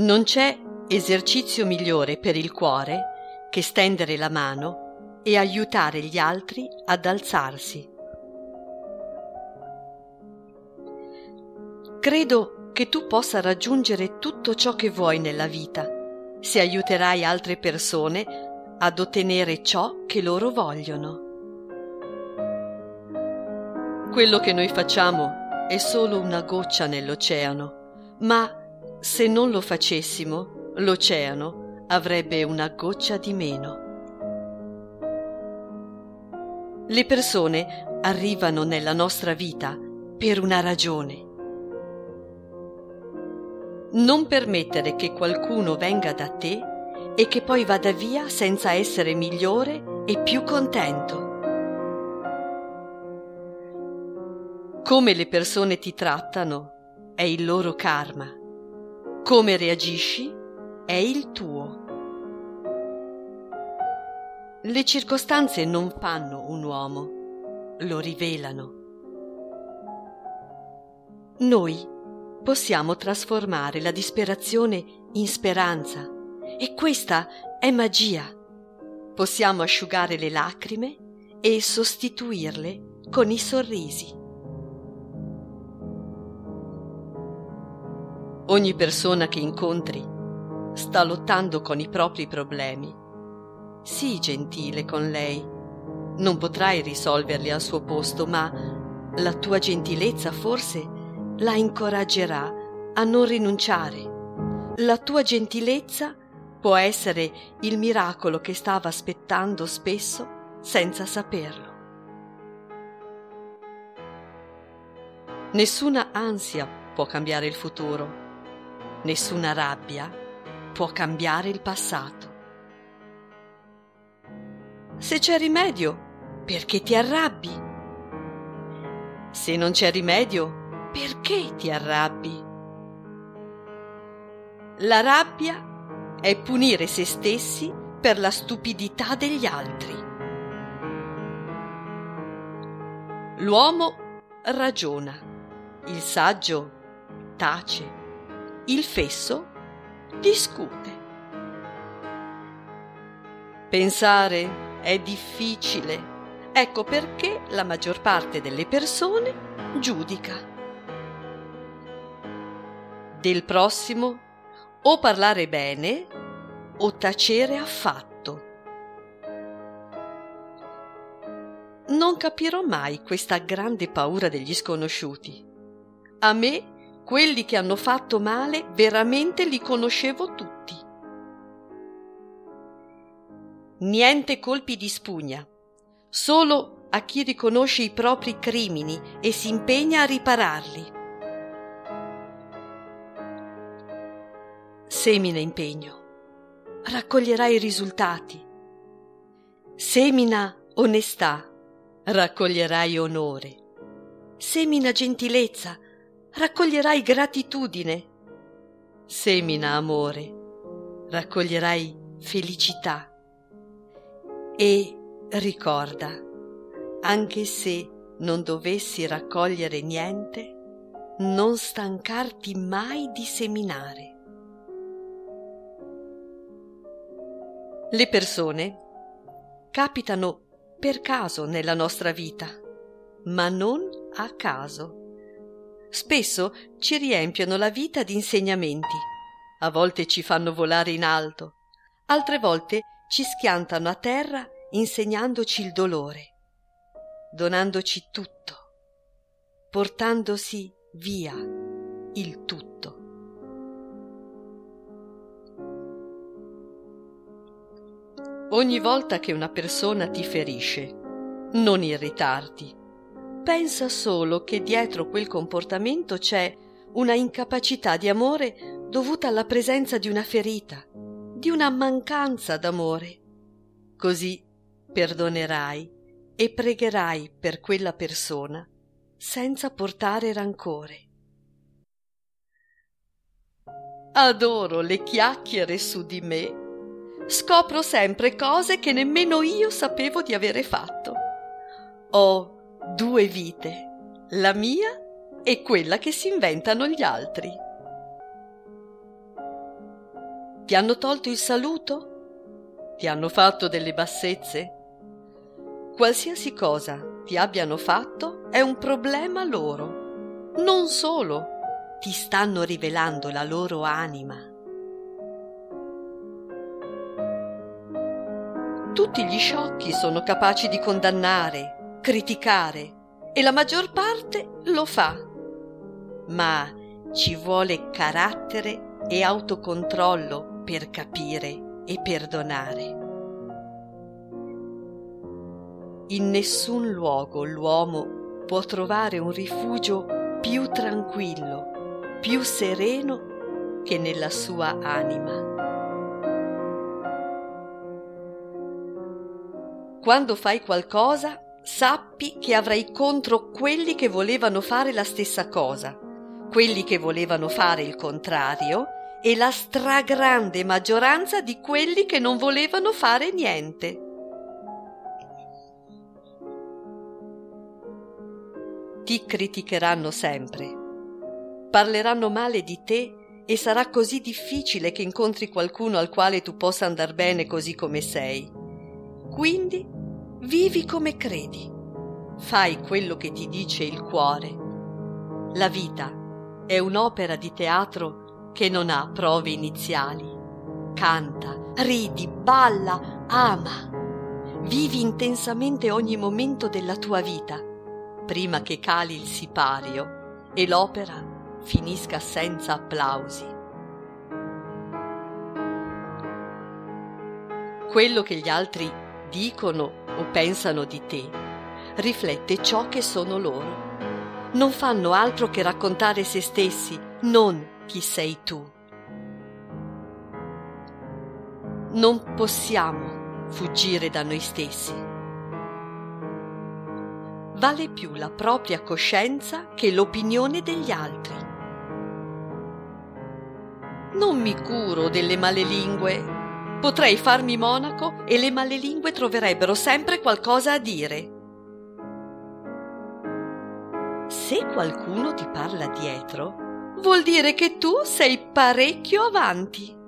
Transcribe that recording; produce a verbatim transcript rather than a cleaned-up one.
Non c'è esercizio migliore per il cuore che stendere la mano e aiutare gli altri ad alzarsi. Credo che tu possa raggiungere tutto ciò che vuoi nella vita se aiuterai altre persone ad ottenere ciò che loro vogliono. Quello che noi facciamo è solo una goccia nell'oceano, ma se non lo facessimo, l'oceano avrebbe una goccia di meno. Le persone arrivano nella nostra vita per una ragione. Non permettere che qualcuno venga da te e che poi vada via senza essere migliore e più contento. Come le persone ti trattano è il loro karma. Come reagisci è il tuo. Le circostanze non fanno un uomo, lo rivelano. Noi possiamo trasformare la disperazione in speranza e questa è magia. Possiamo asciugare le lacrime e sostituirle con i sorrisi. Ogni persona che incontri sta lottando con i propri problemi. Sii gentile con lei. Non potrai risolverli al suo posto, ma la tua gentilezza forse la incoraggerà a non rinunciare. La tua gentilezza può essere il miracolo che stava aspettando spesso senza saperlo. Nessuna ansia può cambiare il futuro. Nessuna rabbia può cambiare il passato. Se c'è rimedio, perché ti arrabbi? Se non c'è rimedio, perché ti arrabbi? La rabbia è punire se stessi per la stupidità degli altri. L'uomo ragiona, il saggio tace, il fesso discute. Pensare è difficile, ecco perché la maggior parte delle persone giudica. Del prossimo o parlare bene o tacere affatto. Non capirò mai questa grande paura degli sconosciuti. A me quelli che hanno fatto male veramente li conoscevo tutti. Niente colpi di spugna, solo a chi riconosce i propri crimini e si impegna a ripararli. Semina impegno, raccoglierai risultati. Semina onestà, raccoglierai onore. Semina gentilezza, raccoglierai gratitudine. Semina amore, raccoglierai felicità. E ricorda, anche se non dovessi raccogliere niente, non stancarti mai di seminare. Le persone capitano per caso nella nostra vita, ma non a caso. Spesso ci riempiono la vita di insegnamenti, a volte ci fanno volare in alto, altre volte ci schiantano a terra insegnandoci il dolore, donandoci tutto, portandosi via il tutto. Ogni volta che una persona ti ferisce, non irritarti. Pensa solo che dietro quel comportamento c'è una incapacità di amore dovuta alla presenza di una ferita, di una mancanza d'amore. Così perdonerai e pregherai per quella persona senza portare rancore. Adoro le chiacchiere su di me. Scopro sempre cose che nemmeno io sapevo di avere fatto. Ho due vite, la mia e quella che si inventano gli altri. Ti hanno tolto il saluto? Ti hanno fatto delle bassezze? Qualsiasi cosa ti abbiano fatto è un problema loro. Non solo, ti stanno rivelando la loro anima. Tutti gli sciocchi sono capaci di condannare, criticare, e la maggior parte lo fa. Ma ci vuole carattere e autocontrollo per capire e perdonare. In nessun luogo l'uomo può trovare un rifugio più tranquillo, più sereno che nella sua anima. Quando fai qualcosa, sappi che avrai contro quelli che volevano fare la stessa cosa, quelli che volevano fare il contrario e la stragrande maggioranza di quelli che non volevano fare niente. Ti criticheranno sempre, parleranno male di te e sarà così difficile che incontri qualcuno al quale tu possa andar bene così come sei. Quindi vivi come credi, fai quello che ti dice il cuore. La vita è un'opera di teatro che non ha prove iniziali. Canta, ridi, balla, ama. Vivi intensamente ogni momento della tua vita, prima che cali il sipario e l'opera finisca senza applausi. Quello che gli altri dicono o pensano di te riflette ciò che sono loro. Non fanno altro che raccontare se stessi, non chi sei tu. Non possiamo fuggire da noi stessi. Vale più la propria coscienza che l'opinione degli altri. Non mi curo delle malelingue. Potrei farmi monaco e le malelingue troverebbero sempre qualcosa a dire. Se qualcuno ti parla dietro, vuol dire che tu sei parecchio avanti.